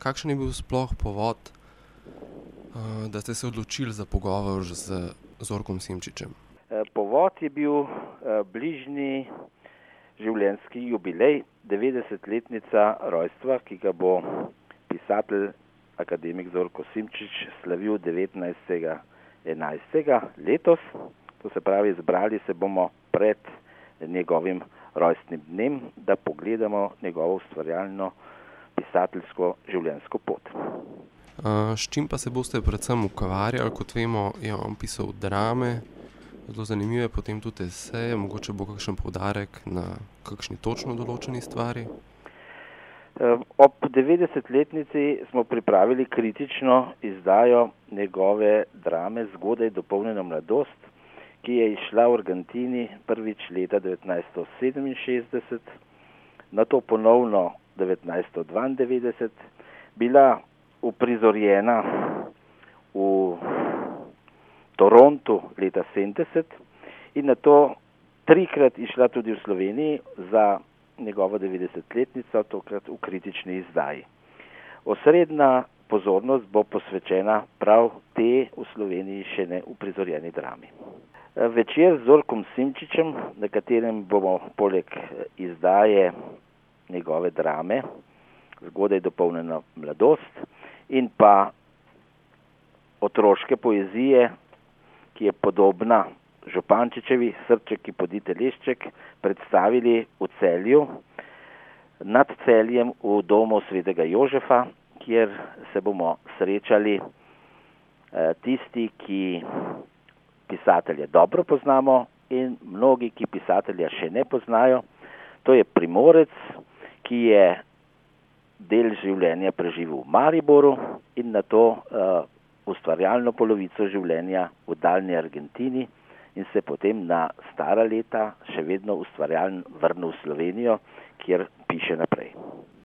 kakšen je bil sploh povod, da ste se odločili za pogovor z Zorkom Simčičem? Povod je bil bližnji življenjski jubilej, 90-letnica rojstva, ki ga bo pisatelj akademik Zorko Simčič slavil 19.11. letos. To se pravi, zbrali se bomo pred njegovim rojstnim dnem, da pogledamo njegovo ustvarjalno pisateljsko življenjsko pot. S čim pa se boste predvsem ukvarjali? Kot vemo, je on pisal drame, zelo zanimive, potem tudi eseje, mogoče bo kakšen poudarek na kakšni točno določeni stvari? Ob 90-letnici smo pripravili kritično izdajo njegove drame Zgodaj dopolnjena mladost, ki je izšla v Argentini prvič leta 1967, nato ponovno 1992, bila uprizorjena v Torontu leta 70 in nato trikrat išla tudi v Sloveniji za njegovo 90-letnico, tokrat v kritični izdaji. Osrednja pozornost bo posvečena prav te v Sloveniji še ne uprizorjeni drami. Večer z Zorkom Simčičem, na katerem bomo poleg izdaje njegove drame Zgodaj dopolnjena mladost in pa otroške poezije, ki je podobna Župančičevi Srček, ki podi telešček, predstavili v Celju, nad Celjem v domu svetega Jožefa, kjer se bomo srečali tisti, ki pisatelja dobro poznamo in mnogi, ki pisatelja še ne poznajo. To je Primorec, ki je del življenja preživel v Mariboru in nato ustvarjalno polovico življenja v daljni Argentini in se potem na stara leta še vedno ustvarjalno vrnil v Slovenijo, kjer piše naprej.